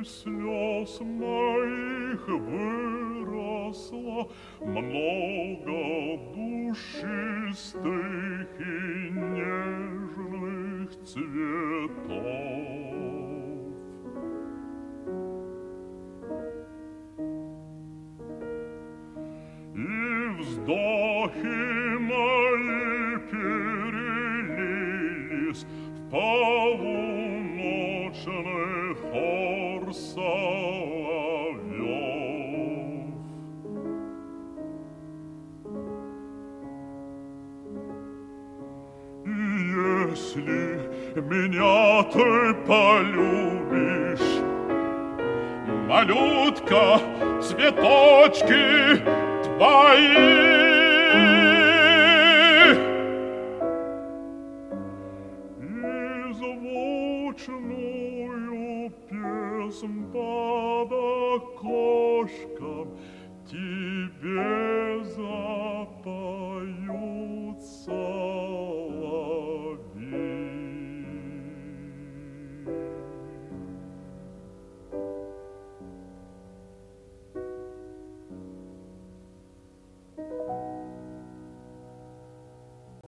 слез моих выросло много душистых и нежных цветов. И вздохи мои перелились в полуночный хор соловьев. И если меня ты полюбишь, малютка, цветочки твои, и звучную песнь под окошком тебе запоют